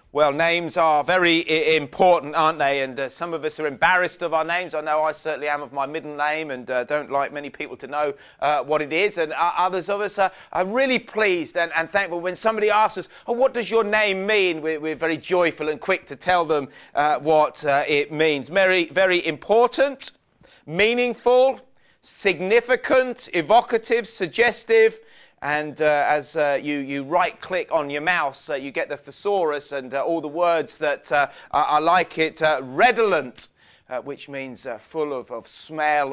Well, names are very important, aren't they? And some of us are embarrassed of our names. I know I certainly am of my middle name and don't like many people to know what it is. And others of us are really pleased and thankful when somebody asks us, oh, what does your name mean? We're very joyful and quick to tell them what it means. Very, very important, meaningful, significant, evocative, suggestive. And as you right-click on your mouse, you get the thesaurus and all the words that are like it. Redolent, which means full of smell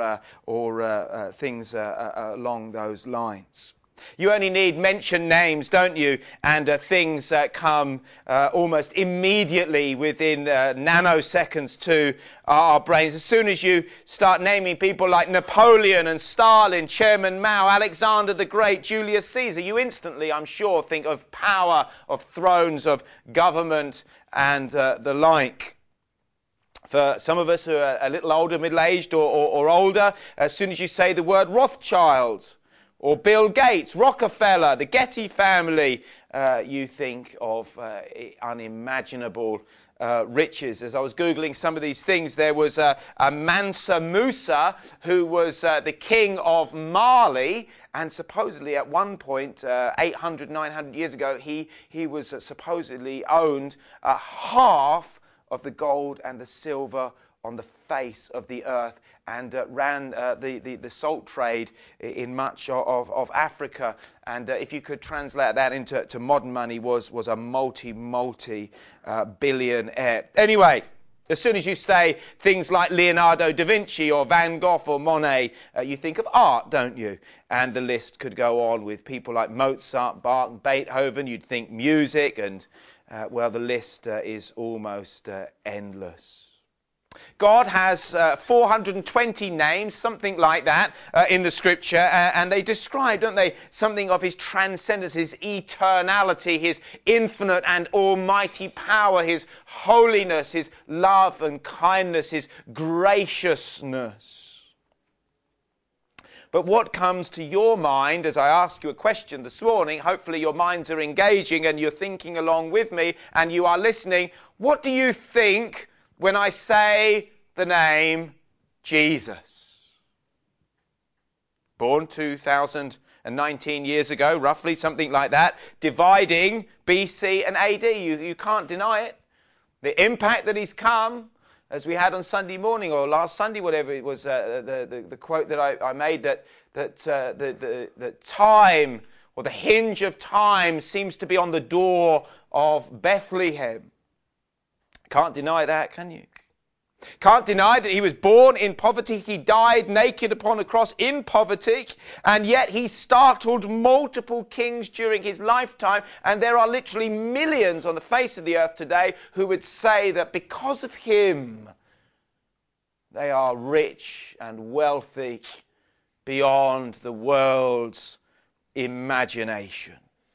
or things along those lines. You only need mention names, don't you? And things come almost immediately within nanoseconds to our brains. As soon as you start naming people like Napoleon and Stalin, Chairman Mao, Alexander the Great, Julius Caesar, you instantly, I'm sure, think of power, of thrones, of government, and the like. For some of us who are a little older, middle-aged or older, as soon as you say the word Rothschild, or Bill Gates, Rockefeller, the Getty family, you think of unimaginable riches. As I was Googling some of these things, there was a Mansa Musa who was the king of Mali, and supposedly at one point, 800, 900 years ago, he was supposedly owned half of the gold and the silver on the face of the earth, and ran the salt trade in much of Africa. And if you could translate that into modern money, was a multi billionaire. Anyway, as soon as you say things like Leonardo da Vinci or Van Gogh or Monet, you think of art, don't you? And the list could go on with people like Mozart, Bach, and Beethoven. You'd think music, and well, the list is almost endless. God has 420 names, something like that, in the scripture, and they describe, don't they, something of his transcendence, his eternality, his infinite and almighty power, his holiness, his love and kindness, his graciousness. But what comes to your mind as I ask you a question this morning, hopefully your minds are engaging and you're thinking along with me and you are listening, what do you think when I say the name Jesus? Born 2019 years ago, roughly, something like that, dividing BC and AD. You can't deny it. The impact that he's come, as we had on Sunday morning or last Sunday, whatever it was, the quote that I made, that the time or the hinge of time seems to be on the door of Bethlehem. Can't deny that, can you? Can't deny that he was born in poverty. He died naked upon a cross in poverty, and yet he startled multiple kings during his lifetime. And there are literally millions on the face of the earth today who would say that because of him, they are rich and wealthy beyond the world's imagination.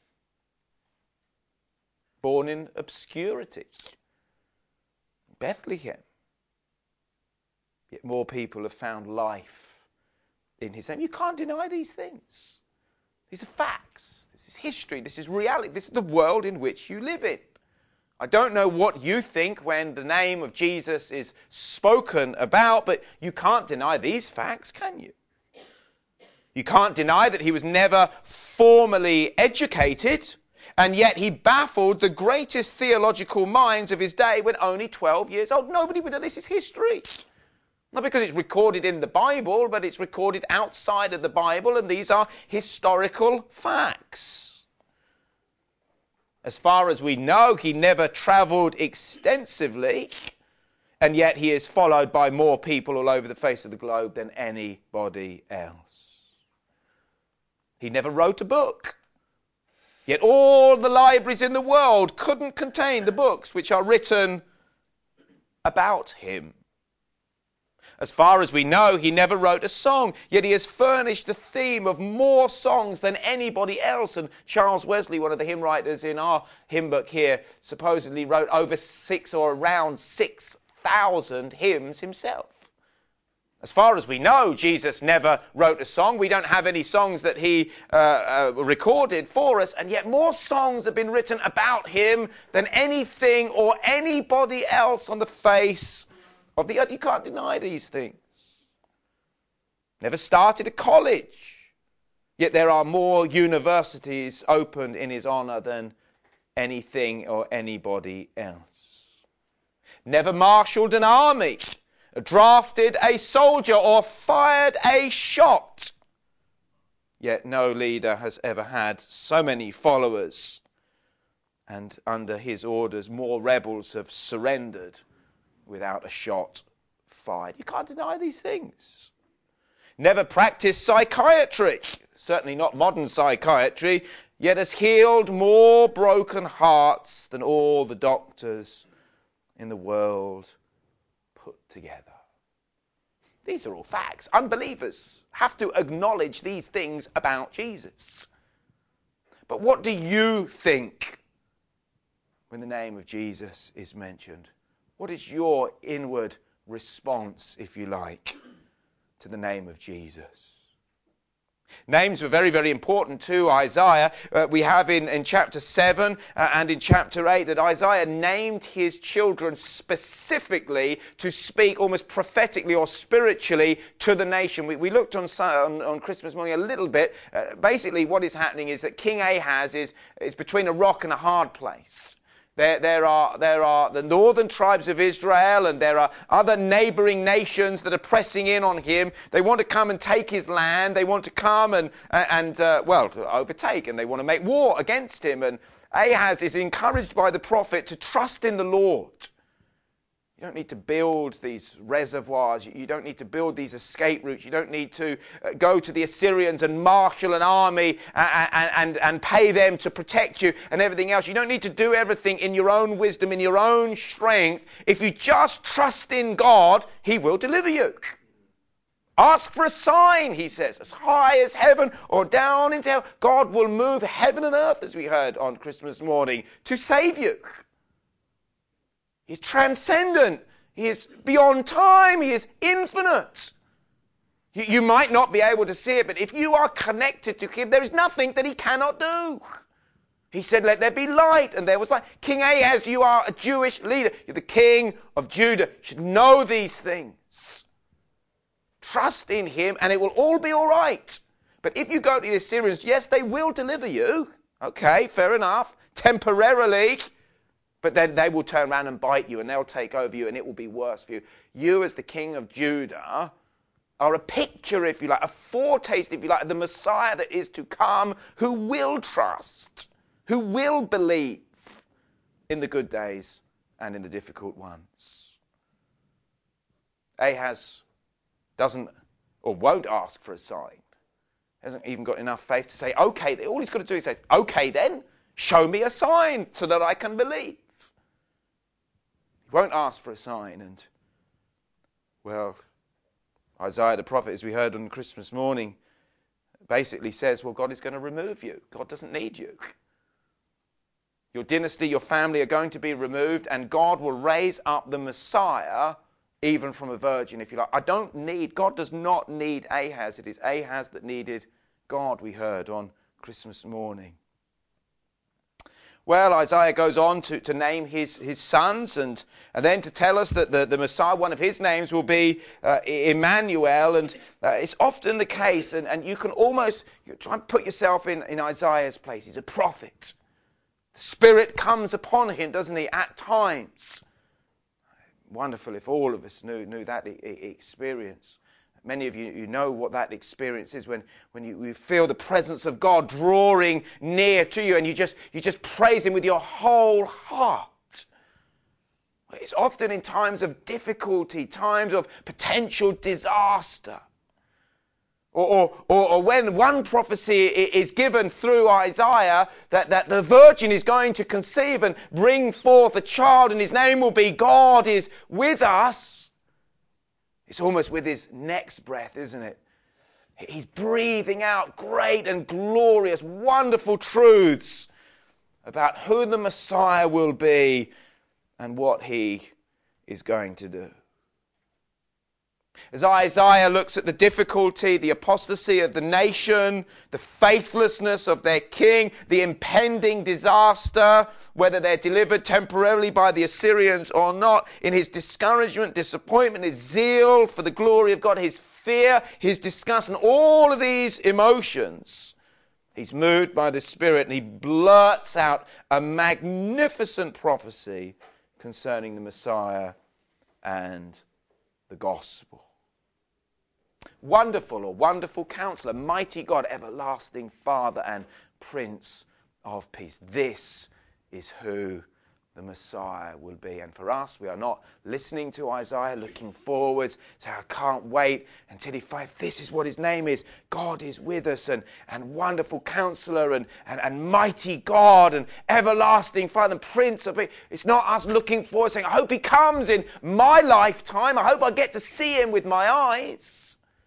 Born in obscurity. Bethlehem. Yet more people have found life in his name. You can't deny these things. These are facts. This is history. This is reality. This is the world in which you live in. I don't know what you think when the name of Jesus is spoken about, but you can't deny these facts, can you? You can't deny that he was never formally educated, and yet he baffled the greatest theological minds of his day when only 12 years old. Nobody would know this is history. Not because it's recorded in the Bible, but it's recorded outside of the Bible, and these are historical facts. As far as we know, he never traveled extensively, and yet he is followed by more people all over the face of the globe than anybody else. He never wrote a book. Yet all the libraries in the world couldn't contain the books which are written about him. As far as we know, he never wrote a song, yet he has furnished the theme of more songs than anybody else. And Charles Wesley, one of the hymn writers in our hymn book here, supposedly wrote over around 6,000 hymns himself. As far as we know, Jesus never wrote a song. We don't have any songs that he recorded for us, and yet more songs have been written about him than anything or anybody else on the face of the earth. You can't deny these things. Never started a college, yet there are more universities opened in his honor than anything or anybody else. Never marshaled an army, drafted a soldier, or fired a shot. Yet no leader has ever had so many followers, and under his orders more rebels have surrendered without a shot fired. You can't deny these things. Never practiced psychiatry, certainly not modern psychiatry, yet has healed more broken hearts than all the doctors in the world put together. These are all facts. Unbelievers have to acknowledge these things about Jesus. But what do you think when the name of Jesus is mentioned? What is your inward response, if you like, to the name of Jesus? Names were very, very important to Isaiah. We have in chapter 7 and in chapter 8 that Isaiah named his children specifically to speak almost prophetically or spiritually to the nation. We looked on Christmas morning a little bit. Basically what is happening is that King Ahaz is between a rock and a hard place. There are the northern tribes of Israel, and there are other neighboring nations that are pressing in on him. They want to come and take his land. They want to come and overtake, and they want to make war against him. And Ahaz is encouraged by the prophet to trust in the Lord. You don't need to build these reservoirs. You don't need to build these escape routes. You don't need to go to the Assyrians and marshal an army and pay them to protect you and everything else. You don't need to do everything in your own wisdom, in your own strength. If you just trust in God, he will deliver you. Ask for a sign, he says, as high as heaven or down into hell. God will move heaven and earth, as we heard on Christmas morning, to save you. He's transcendent. He is beyond time. He is infinite. You might not be able to see it, but if you are connected to him, there is nothing that he cannot do. He said, let there be light, and there was light. King Ahaz, you are a Jewish leader. You're the king of Judah. You should know these things. Trust in him, and it will all be all right. But if you go to the Assyrians, yes, they will deliver you. Okay, fair enough. Temporarily. But then they will turn around and bite you, and they'll take over you, and it will be worse for you. You, as the king of Judah, are a picture, if you like, a foretaste, if you like, of the Messiah that is to come, who will trust, who will believe in the good days and in the difficult ones. Ahaz doesn't or won't ask for a sign. Hasn't even got enough faith to say, okay, all he's got to do is say, okay then, show me a sign so that I can believe. He won't ask for a sign. And, well, Isaiah the prophet, as we heard on Christmas morning, basically says, well, God is going to remove you. God doesn't need you. Your dynasty, your family are going to be removed, and God will raise up the Messiah even from a virgin, if you like. God does not need Ahaz. It is Ahaz that needed God, we heard on Christmas morning. Well, Isaiah goes on to name his sons and then to tell us that the Messiah, one of his names, will be Emmanuel. And it's often the case, and you can almost try and put yourself in Isaiah's place. He's a prophet. The Spirit comes upon him, doesn't he, at times. Wonderful if all of us knew that experience. Many of you know what that experience is when you feel the presence of God drawing near to you, and you just praise him with your whole heart. It's often in times of difficulty, times of potential disaster. Or when one prophecy is given through Isaiah that the virgin is going to conceive and bring forth a child, and his name will be God is with us. It's almost with his next breath, isn't it? He's breathing out great and glorious, wonderful truths about who the Messiah will be and what he is going to do. As Isaiah looks at the difficulty, the apostasy of the nation, the faithlessness of their king, the impending disaster, whether they're delivered temporarily by the Assyrians or not, in his discouragement, disappointment, his zeal for the glory of God, his fear, his disgust, and all of these emotions, he's moved by the Spirit and he blurts out a magnificent prophecy concerning the Messiah and the gospel. Wonderful, or wonderful Counselor, mighty God, everlasting Father and Prince of Peace. This is who the Messiah will be. And for us, we are not listening to Isaiah, looking forwards, saying, I can't wait until he finds, this is what his name is. God is with us, and wonderful Counselor, and mighty God, and everlasting Father and Prince of Peace. It's not us looking forward, saying, I hope he comes in my lifetime. I hope I get to see him with my eyes.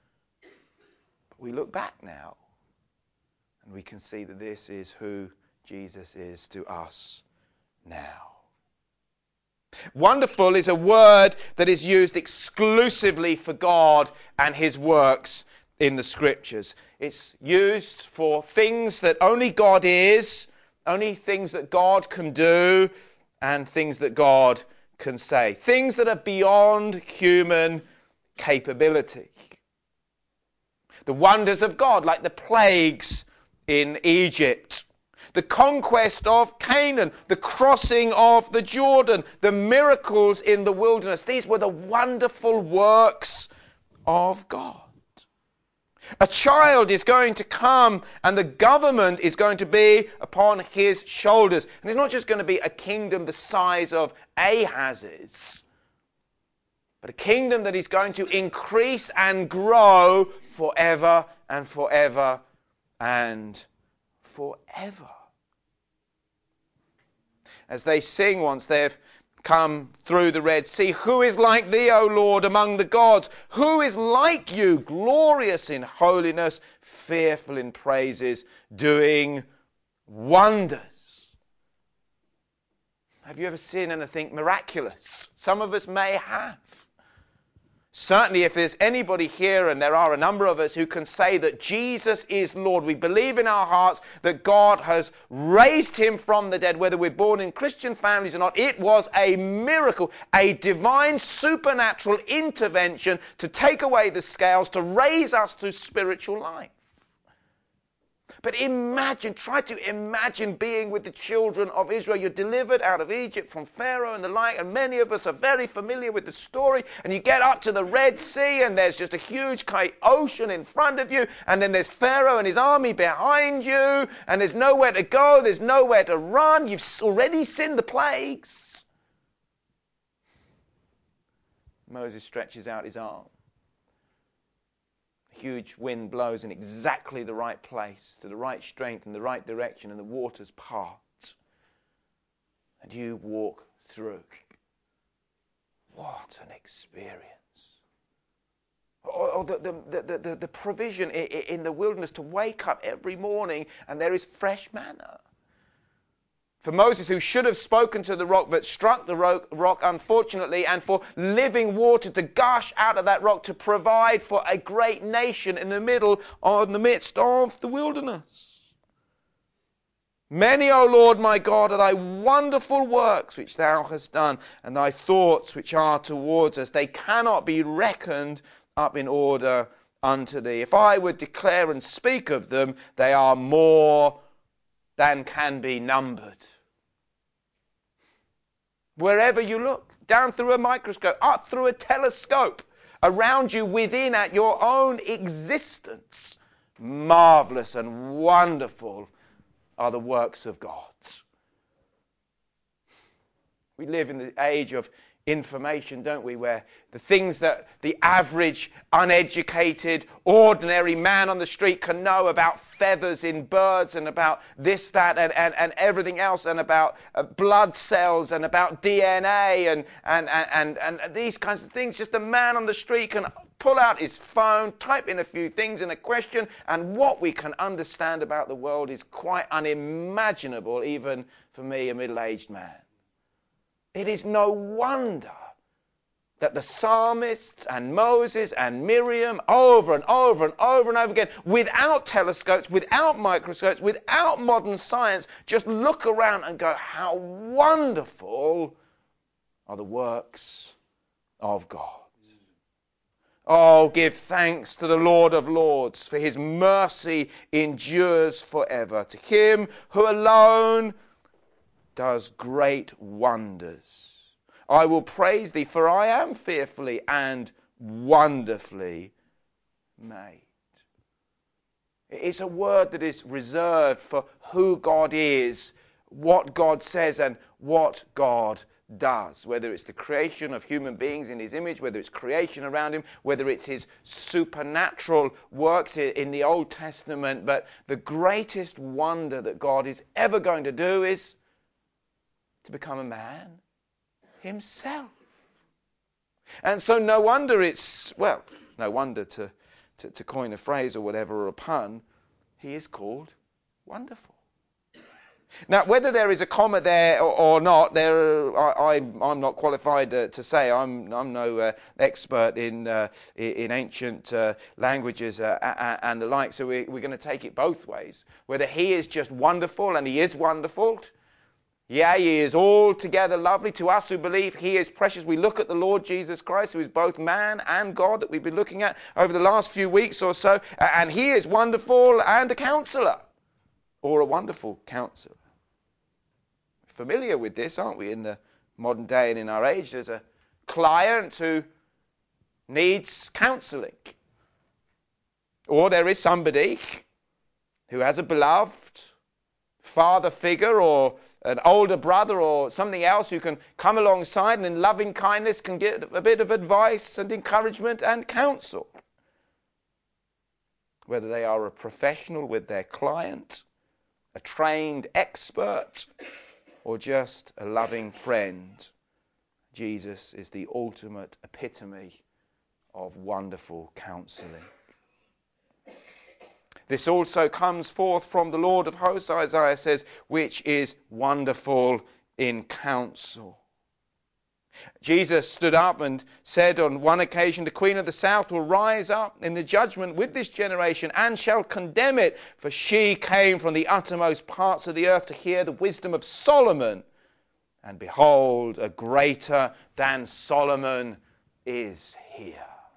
We look back now and we can see that this is who Jesus is to us now. Wonderful is a word that is used exclusively for God and his works in the Scriptures. It's used for things that only God is, only things that God can do, and things that God can say. Things that are beyond human capability. The wonders of God, like the plagues in Egypt, the conquest of Canaan, the crossing of the Jordan, the miracles in the wilderness. These were the wonderful works of God. A child is going to come and the government is going to be upon his shoulders. And it's not just going to be a kingdom the size of Ahaz's, but a kingdom that is going to increase and grow forever and forever and forever. As they sing once they've come through the Red Sea, who is like thee, O Lord, among the gods? Who is like you, glorious in holiness, fearful in praises, doing wonders? Have you ever seen anything miraculous? Some of us may have. Certainly if there's anybody here, and there are a number of us who can say that Jesus is Lord, we believe in our hearts that God has raised him from the dead, whether we're born in Christian families or not, it was a miracle, a divine supernatural intervention to take away the scales, to raise us to spiritual life. But try to imagine being with the children of Israel. You're delivered out of Egypt from Pharaoh and the like, and many of us are very familiar with the story, and you get up to the Red Sea, and there's just a huge ocean in front of you, and then there's Pharaoh and his army behind you, and there's nowhere to go, there's nowhere to run. You've already seen the plagues. Moses stretches out his arm. Huge wind blows in exactly the right place, to the right strength, in the right direction, and the waters part. And you walk through. What an experience. Or the provision in the wilderness to wake up every morning and there is fresh manna. For Moses, who should have spoken to the rock but struck the rock, unfortunately, and for living water to gush out of that rock to provide for a great nation in the midst of the wilderness. Many, O Lord my God, are thy wonderful works which thou hast done, and thy thoughts which are towards us. They cannot be reckoned up in order unto thee. If I would declare and speak of them, they are more than can be numbered. Wherever you look, down through a microscope, up through a telescope, around you, within, at your own existence, marvelous and wonderful are the works of God. We live in the age of information, don't we, where the things that the average, uneducated, ordinary man on the street can know about feathers in birds and about this, that, and everything else, and about blood cells and about DNA and these kinds of things. Just a man on the street can pull out his phone, type in a few things in a question, and what we can understand about the world is quite unimaginable, even for me, a middle-aged man. It is no wonder that the psalmists and Moses and Miriam over and over and over and over again, without telescopes, without microscopes, without modern science, just look around and go, how wonderful are the works of God. Oh, give thanks to the Lord of Lords, for his mercy endures forever. To him who alone does great wonders. I will praise thee, for I am fearfully and wonderfully made. It's a word that is reserved for who God is, what God says, and what God does. Whether it's the creation of human beings in his image, whether it's creation around him, whether it's his supernatural works in the Old Testament. But the greatest wonder that God is ever going to do is to become a man himself. And so no wonder no wonder to coin a phrase or whatever, or a pun, he is called wonderful. Now, whether there is a comma there or not, I'm not qualified to say. I'm no expert in ancient languages and the like, so we're going to take it both ways. Whether he is just wonderful, and he is wonderful. Yeah, he is altogether lovely to us who believe he is precious. We look at the Lord Jesus Christ, who is both man and God, that we've been looking at over the last few weeks or so, and he is wonderful and a counselor, or a wonderful counselor. Familiar with this, aren't we, in the modern day and in our age? There's a client who needs counselling. Or there is somebody who has a beloved father figure or an older brother or something else who can come alongside and in loving kindness can give a bit of advice and encouragement and counsel. Whether they are a professional with their client, a trained expert, or just a loving friend, Jesus is the ultimate epitome of wonderful counselling. This also comes forth from the Lord of hosts, Isaiah says, which is wonderful in counsel. Jesus stood up and said on one occasion, the Queen of the South will rise up in the judgment with this generation and shall condemn it, for she came from the uttermost parts of the earth to hear the wisdom of Solomon. And behold, a greater than Solomon is here.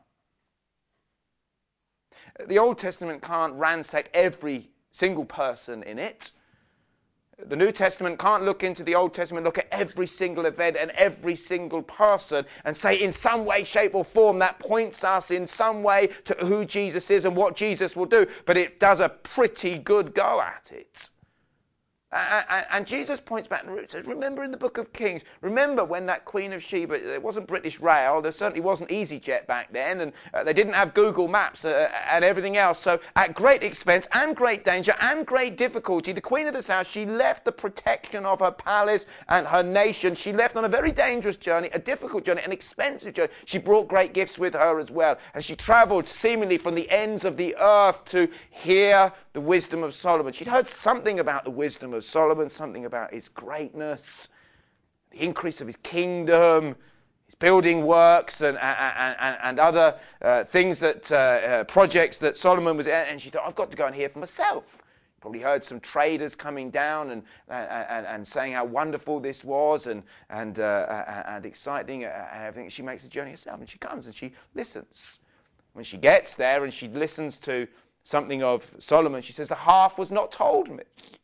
The Old Testament can't ransack every single person in it. The New Testament can't look into the Old Testament, look at every single event and every single person and say in some way, shape or form that points us in some way to who Jesus is and what Jesus will do. But it does a pretty good go at it. And Jesus points back and says, remember in the book of Kings, remember when that Queen of Sheba, it wasn't British Rail, there certainly wasn't EasyJet back then, and they didn't have Google Maps and everything else. So at great expense and great danger and great difficulty, the Queen of the South, she left the protection of her palace and her nation. She left on a very dangerous journey, a difficult journey, an expensive journey. She brought great gifts with her as well. And she traveled seemingly from the ends of the earth to hear the wisdom of Solomon. She'd heard something about the wisdom of Solomon, something about his greatness, the increase of his kingdom, his building works and other things that projects that Solomon was in. And she thought, I've got to go and hear for myself. Probably heard some traders coming down and saying how wonderful this was and exciting and everything. She makes the journey herself, and she comes and she listens. When she gets there and she listens to something of Solomon, she says, the half was not told me.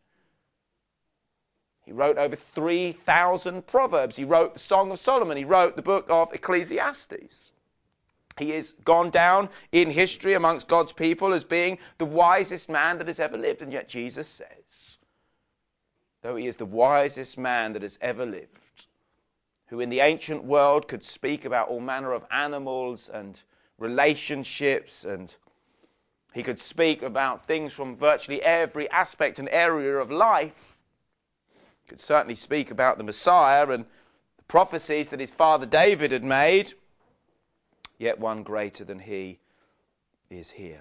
He wrote over 3,000 Proverbs. He wrote the Song of Solomon. He wrote the book of Ecclesiastes. He is gone down in history amongst God's people as being the wisest man that has ever lived. And yet Jesus says, though he is the wisest man that has ever lived, who in the ancient world could speak about all manner of animals and relationships, and he could speak about things from virtually every aspect and area of life, he could certainly speak about the Messiah and the prophecies that his father David had made, yet one greater than he is here,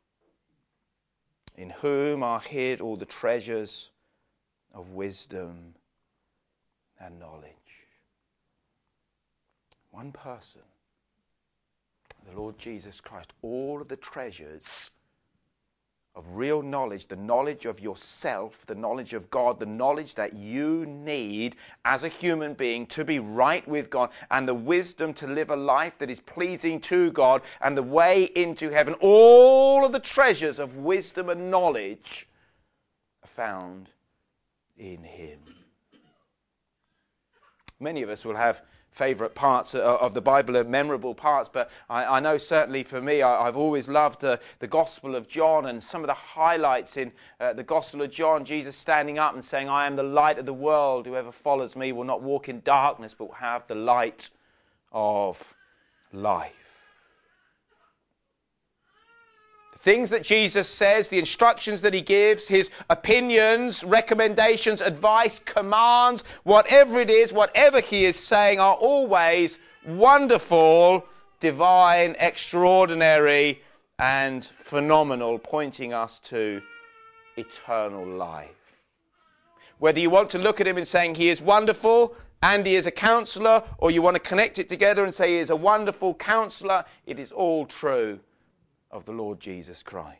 in whom are hid all the treasures of wisdom and knowledge. One person the Lord Jesus Christ, all of the treasures of real knowledge, the knowledge of yourself, the knowledge of God, the knowledge that you need as a human being to be right with God, and the wisdom to live a life that is pleasing to God, and the way into heaven. All of the treasures of wisdom and knowledge are found in him. Many of us will have favourite parts of the Bible, are memorable parts, but I know certainly for me, I've always loved the Gospel of John, and some of the highlights in the Gospel of John, Jesus standing up and saying, I am the light of the world. Whoever follows me will not walk in darkness, but will have the light of life. Things that Jesus says, the instructions that he gives, his opinions, recommendations, advice, commands, whatever it is, whatever he is saying are always wonderful, divine, extraordinary, and phenomenal, pointing us to eternal life. Whether you want to look at him and saying he is wonderful and he is a counselor, or you want to connect it together and say he is a wonderful counselor, it is all true of the Lord Jesus Christ.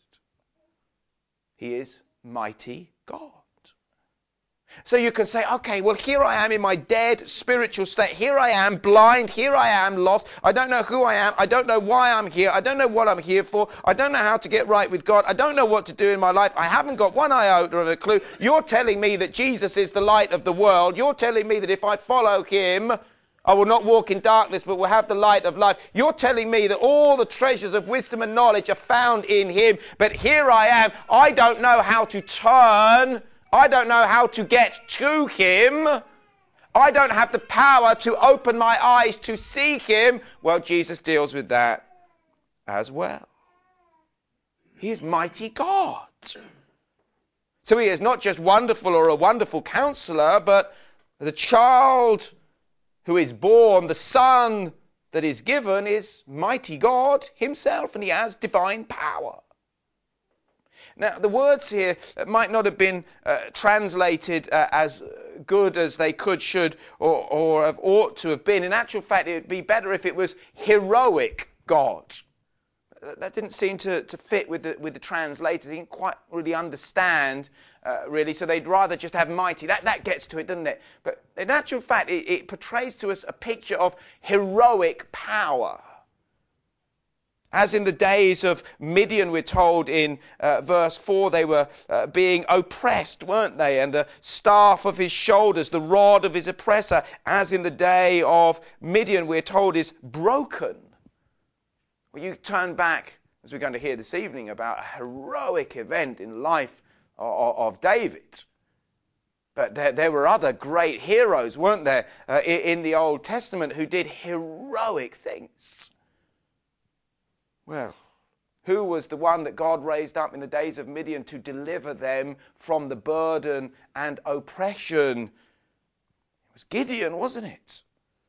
He is mighty God. So you can say, okay, well, here I am in my dead spiritual state. Here I am blind. Here I am lost. I don't know who I am. I don't know why I'm here. I don't know what I'm here for. I don't know how to get right with God. I don't know what to do in my life. I haven't got one iota of a clue. You're telling me that Jesus is the light of the world. You're telling me that if I follow him, I will not walk in darkness, but will have the light of life. You're telling me that all the treasures of wisdom and knowledge are found in him, but here I am. I don't know how to turn. I don't know how to get to him. I don't have the power to open my eyes to see him. Well, Jesus deals with that as well. He is mighty God. So he is not just wonderful or a wonderful counselor, but the child who is born, the son that is given, is mighty God himself, and he has divine power. Now, the words here might not have been translated as good as they could, should, or have ought to have been. In actual fact, it would be better if it was heroic God. That didn't seem to fit with the translators. They didn't quite really understand, really, so they'd rather just have mighty. That gets to it, doesn't it? But in actual fact, it portrays to us a picture of heroic power. As in the days of Midian, we're told in verse 4, they were being oppressed, weren't they? And the staff of his shoulders, the rod of his oppressor, as in the day of Midian, we're told, is broken. Well, you turn back, as we're going to hear this evening, about a heroic event in the life of David. But there were other great heroes, weren't there, in the Old Testament who did heroic things. Well, who was the one that God raised up in the days of Midian to deliver them from the burden and oppression? It was Gideon, wasn't it?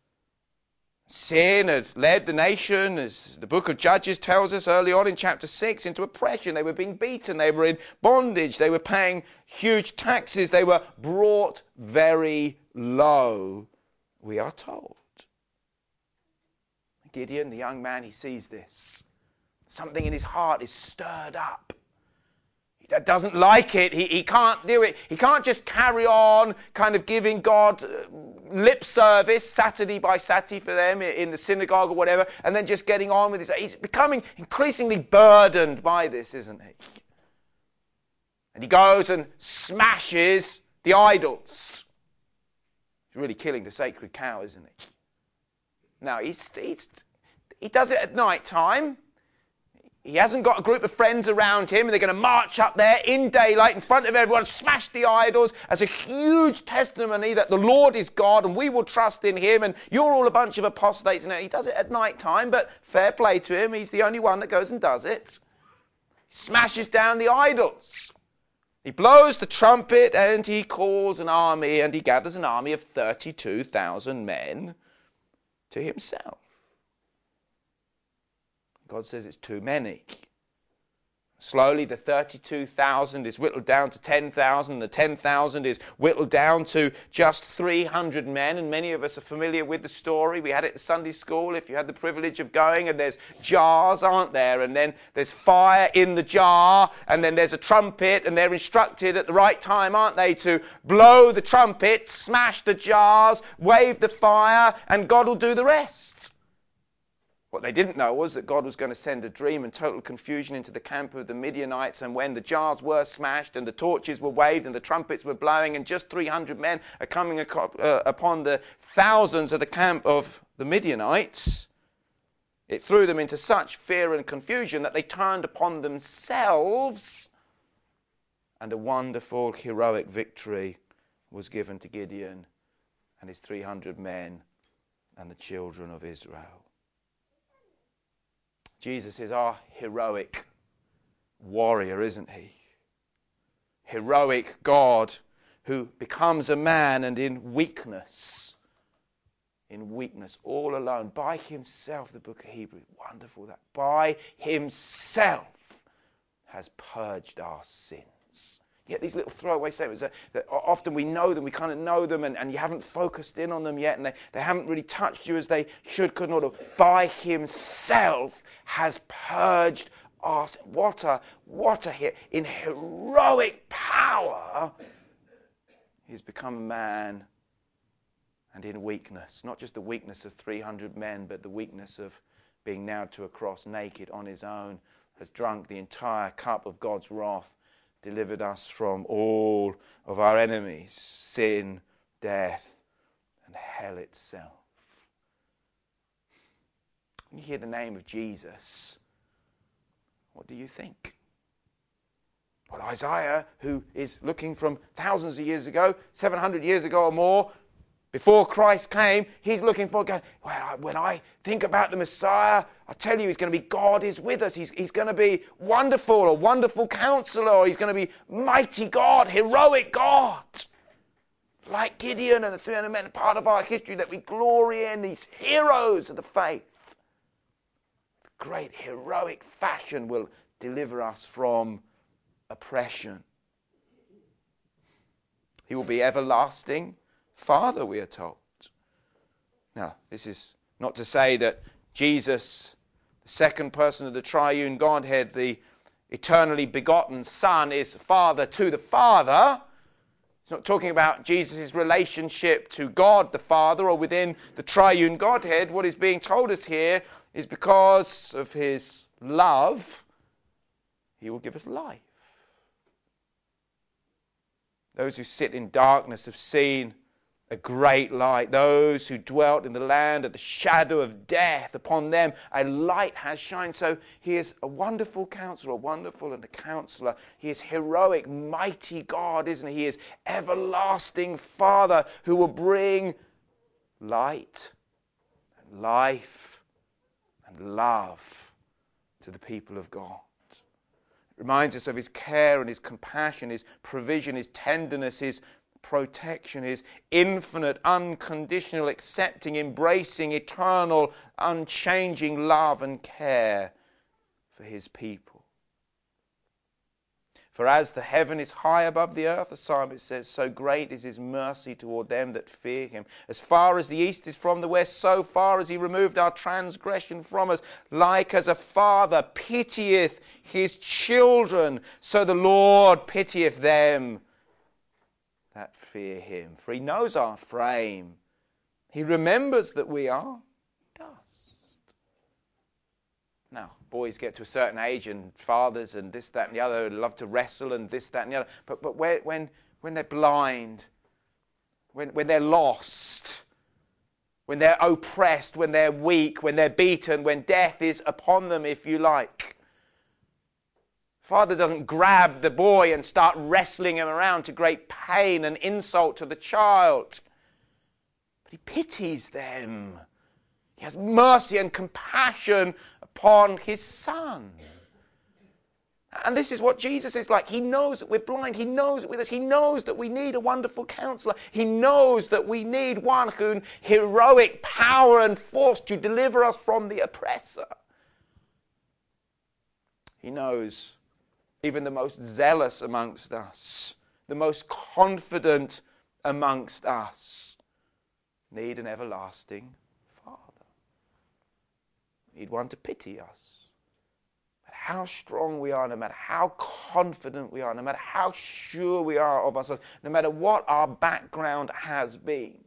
Sin had led the nation, as the book of Judges tells us early on in chapter 6, into oppression. They were being beaten. They were in bondage. They were paying huge taxes. They were brought very low, we are told. Gideon, the young man, he sees this. Something in his heart is stirred up. He doesn't like it. He can't do it. He can't just carry on kind of giving God lip service Saturday by Saturday for them in the synagogue or whatever, and then just getting on with it. He's becoming increasingly burdened by this, isn't he? And he goes and smashes the idols. He's really killing the sacred cow, isn't he? Now, he does it at night time. He hasn't got a group of friends around him, and they're going to march up there in daylight in front of everyone, smash the idols as a huge testimony that the Lord is God and we will trust in him, and you're all a bunch of apostates. And he does it at night time, but fair play to him. He's the only one that goes and does it. He smashes down the idols. He blows the trumpet and he calls an army, and he gathers an army of 32,000 men to himself. God says it's too many. Slowly, the 32,000 is whittled down to 10,000. The 10,000 is whittled down to just 300 men. And many of us are familiar with the story. We had it at Sunday school, if you had the privilege of going. And there's jars, aren't there? And then there's fire in the jar. And then there's a trumpet. And they're instructed at the right time, aren't they, to blow the trumpet, smash the jars, wave the fire, and God will do the rest. What they didn't know was that God was going to send a dream and total confusion into the camp of the Midianites, and when the jars were smashed and the torches were waved and the trumpets were blowing and just 300 men are coming upon the thousands of the camp of the Midianites, it threw them into such fear and confusion that they turned upon themselves, and a wonderful, heroic victory was given to Gideon and his 300 men and the children of Israel. Jesus is our heroic warrior, isn't he? Heroic God who becomes a man and in weakness, all alone, by himself, the book of Hebrews, wonderful that, by himself has purged our sins. Yet these little throwaway statements that often we know them, we kind of know them, and you haven't focused in on them yet, and they haven't really touched you as they should, could not have. By himself has purged us. What a hit. In heroic power, he's become a man, and in weakness, not just the weakness of 300 men, but the weakness of being nailed to a cross naked on his own, has drunk the entire cup of God's wrath, delivered us from all of our enemies, sin, death, and hell itself. When you hear the name of Jesus, what do you think? Well, Isaiah, who is looking from thousands of years ago, 700 years ago or more, before Christ came, he's looking for God. Well, when I think about the Messiah, I tell you, he's going to be God is with us. He's going to be wonderful, a wonderful counselor. He's going to be mighty God, heroic God. Like Gideon and the 300 men, part of our history that we glory in, these heroes of the faith. Great heroic fashion will deliver us from oppression. He will be everlasting Father, we are told. Now, this is not to say that Jesus, the second person of the triune Godhead, the eternally begotten Son, is Father to the Father. It's not talking about Jesus' relationship to God the Father or within the triune Godhead. What is being told us here is because of his love, he will give us life. Those who sit in darkness have seen a great light. Those who dwelt in the land of the shadow of death, upon them a light has shined. So he is a wonderful counselor, wonderful and a counselor. He is heroic, mighty God, isn't he? He is everlasting Father who will bring light and life and love to the people of God. It reminds us of his care and his compassion, his provision, his tenderness, his protection, his infinite, unconditional, accepting, embracing, eternal, unchanging love and care for his people. For as the heaven is high above the earth, the psalmist says, so great is his mercy toward them that fear him. As far as the east is from the west, so far as he removed our transgression from us. Like as a father pitieth his children, so the Lord pitieth them that fear him. For he knows our frame. He remembers that we are dust. Now, boys get to a certain age, and fathers and this, that, and the other love to wrestle and this, that, and the other. But when they're blind, when they're lost, when they're oppressed, when they're weak, when they're beaten, when death is upon them, if you like, Father doesn't grab the boy and start wrestling him around to great pain and insult to the child. But he pities them. He has mercy and compassion upon his son. And this is what Jesus is like. He knows that we're blind. He knows it with us. He knows that we need a wonderful counselor. He knows that we need one who heroic power and force to deliver us from the oppressor. He knows even the most zealous amongst us, the most confident amongst us, need an everlasting Father. We need one to pity us. No matter how strong we are, no matter how confident we are, no matter how sure we are of ourselves, no matter what our background has been,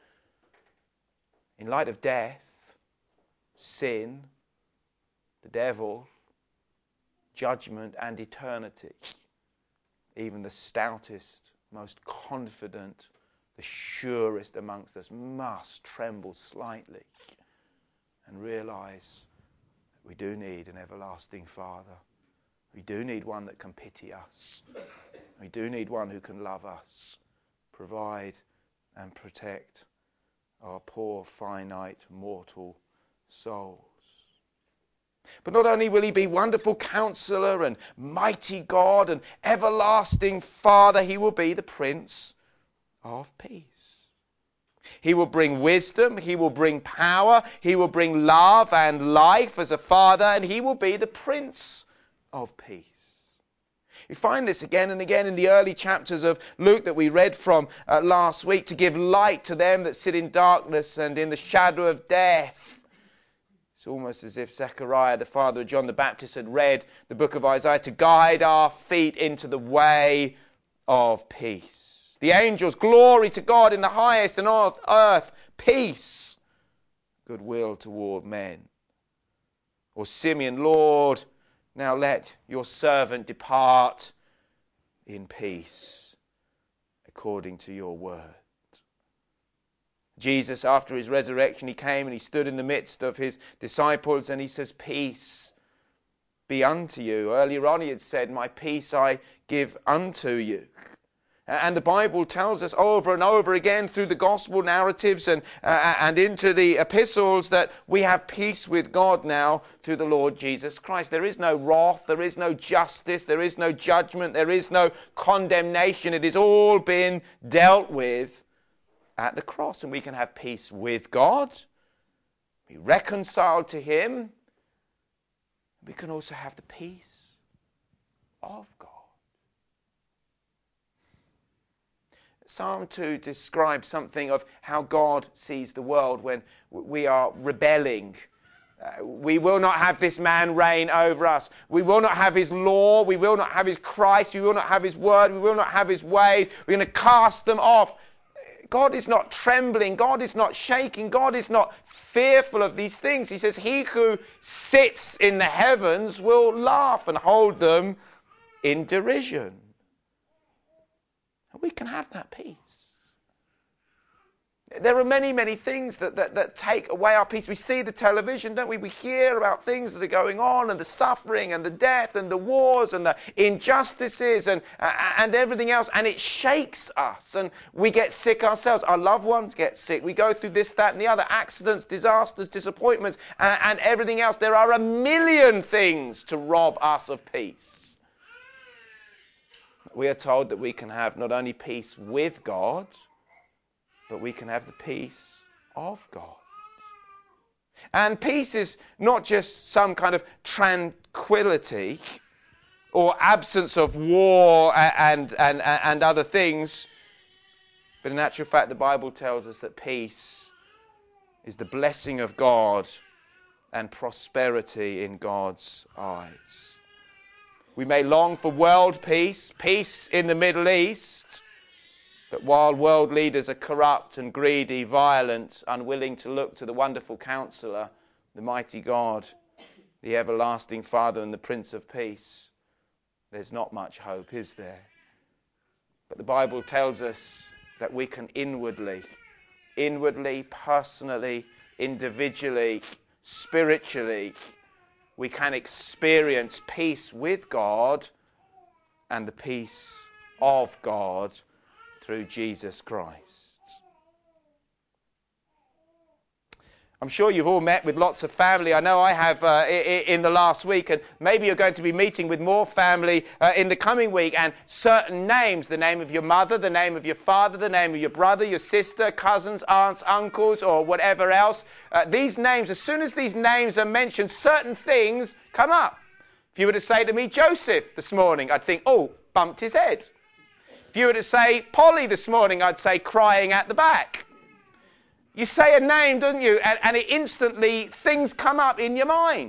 in light of death, sin, the devil, judgment and eternity, even the stoutest, most confident, the surest amongst us must tremble slightly and realize that we do need an everlasting Father. We do need one that can pity us. We do need one who can love us, provide and protect our poor, finite, mortal souls. But not only will he be wonderful counselor and mighty God and everlasting Father, he will be the Prince of Peace. He will bring wisdom, he will bring power, he will bring love and life as a Father, and he will be the Prince of Peace. You find this again and again in the early chapters of Luke that we read from last week, to give light to them that sit in darkness and in the shadow of death. It's almost as if Zechariah, the father of John the Baptist, had read the book of Isaiah, to guide our feet into the way of peace. The angels, glory to God in the highest, and on earth, peace, goodwill toward men. Or Simeon, Lord, now let your servant depart in peace, according to your word. Jesus, after his resurrection, he came and he stood in the midst of his disciples and he says, peace be unto you. Earlier on he had said, my peace I give unto you. And the Bible tells us over and over again through the gospel narratives and into the epistles that we have peace with God now through the Lord Jesus Christ. There is no wrath, there is no justice, there is no judgment, there is no condemnation. It has all been dealt with at the cross, and we can have peace with God, be reconciled to him. We can also have the peace of God. Psalm 2 describes something of how God sees the world when we are rebelling. We will not have this man reign over us. We will not have his law. We will not have his Christ. We will not have his word. We will not have his ways. We're going to cast them off. God is not trembling. God is not shaking. God is not fearful of these things. He says, he who sits in the heavens will laugh and hold them in derision. And we can have that peace. There are many, many things that take away our peace. We see the television, don't we? We hear about things that are going on, and the suffering and the death and the wars and the injustices and everything else. And it shakes us, and we get sick ourselves. Our loved ones get sick. We go through this, that and the other. Accidents, disasters, disappointments and everything else. There are a million things to rob us of peace. We are told that we can have not only peace with God, but we can have the peace of God. And peace is not just some kind of tranquility or absence of war and other things, but in actual fact the Bible tells us that peace is the blessing of God and prosperity in God's eyes. We may long for world peace, peace in the Middle East, but while world leaders are corrupt and greedy, violent, unwilling to look to the wonderful counselor, the mighty God, the everlasting Father and the Prince of Peace, there's not much hope, is there? But the Bible tells us that we can inwardly, personally, individually, spiritually, we can experience peace with God and the peace of God through Jesus Christ. I'm sure you've all met with lots of family. I know I have in the last week, and maybe you're going to be meeting with more family in the coming week, and certain names, the name of your mother, the name of your father, the name of your brother, your sister, cousins, aunts, uncles, or whatever else. These names, as soon as these names are mentioned, certain things come up. If you were to say to me, Joseph, this morning, I'd think, oh, bumped his head. If you were to say Polly this morning, I'd say crying at the back. You say a name, don't you? And it instantly, things come up in your mind.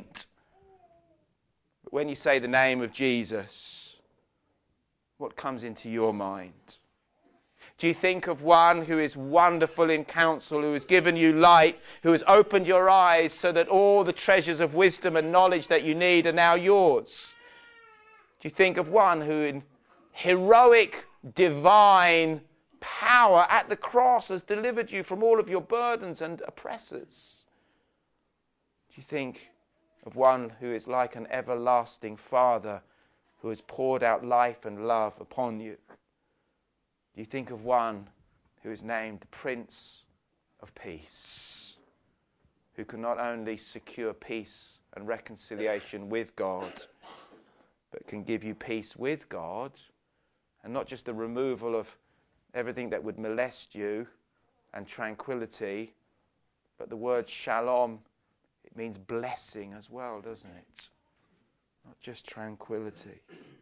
But when you say the name of Jesus, what comes into your mind? Do you think of one who is wonderful in counsel, who has given you light, who has opened your eyes so that all the treasures of wisdom and knowledge that you need are now yours? Do you think of one who in heroic, divine power at the cross has delivered you from all of your burdens and oppressors? Do you think of one who is like an everlasting Father who has poured out life and love upon you? Do you think of one who is named Prince of Peace, who can not only secure peace and reconciliation with God, but can give you peace with God, and not just the removal of everything that would molest you and tranquility, but the word shalom, it means blessing as well, doesn't it? Not just tranquility.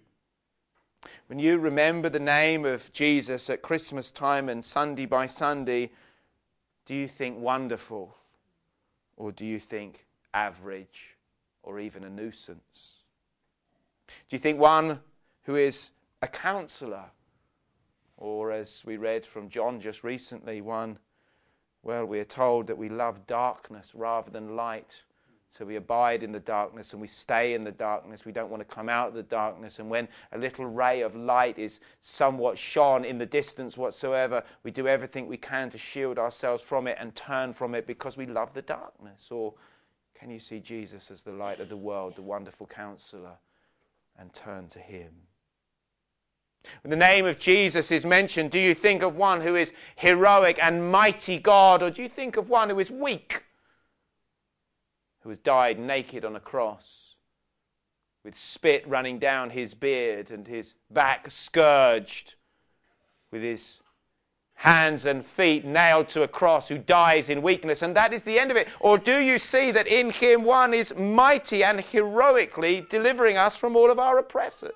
When you remember the name of Jesus at Christmas time and Sunday by Sunday, do you think wonderful, or do you think average, or even a nuisance? Do you think one who is a counsellor, or as we read from John just recently, one, well, we are told that we love darkness rather than light. So we abide in the darkness and we stay in the darkness. We don't want to come out of the darkness. And when a little ray of light is somewhat shone in the distance whatsoever, we do everything we can to shield ourselves from it and turn from it because we love the darkness. Or can you see Jesus as the light of the world, the wonderful counselor, and turn to him? When the name of Jesus is mentioned, do you think of one who is heroic and mighty God, or do you think of one who is weak, who has died naked on a cross, with spit running down his beard and his back scourged, with his hands and feet nailed to a cross, who dies in weakness, and that is the end of it? Or do you see that in him one is mighty and heroically delivering us from all of our oppressors?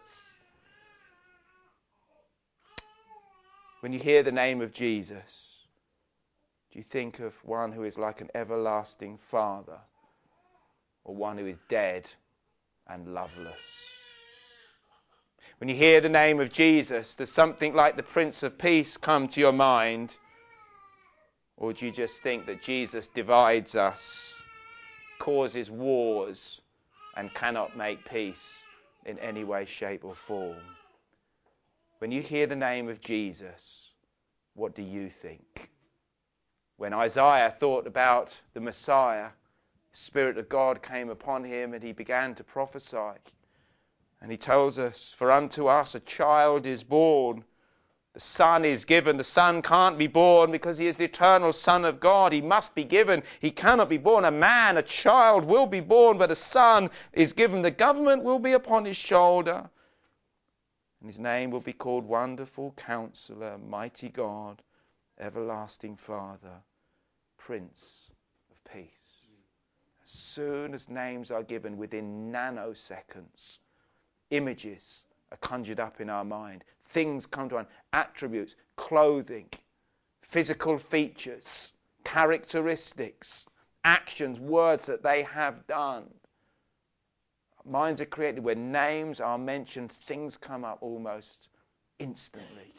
When you hear the name of Jesus, do you think of one who is like an everlasting Father, or one who is dead and loveless? When you hear the name of Jesus, does something like the Prince of Peace come to your mind? Or do you just think that Jesus divides us, causes wars, and cannot make peace in any way, shape or form? When you hear the name of Jesus, what do you think? When Isaiah thought about the Messiah, the Spirit of God came upon him and he began to prophesy. And he tells us, for unto us a child is born, the Son is given. The Son can't be born because he is the eternal Son of God. He must be given. He cannot be born. A man, a child will be born, but a Son is given. The government will be upon his shoulder. And his name will be called Wonderful Counselor, Mighty God, Everlasting Father, Prince of Peace. As soon as names are given, within nanoseconds, images are conjured up in our mind. Things come to mind, attributes, clothing, physical features, characteristics, actions, words that they have done. Minds are created when names are mentioned, things come up almost instantly.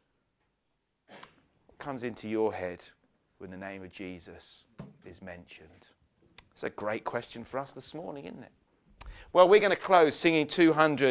What comes into your head when the name of Jesus is mentioned? It's a great question for us this morning, isn't it? Well, we're going to close singing 200.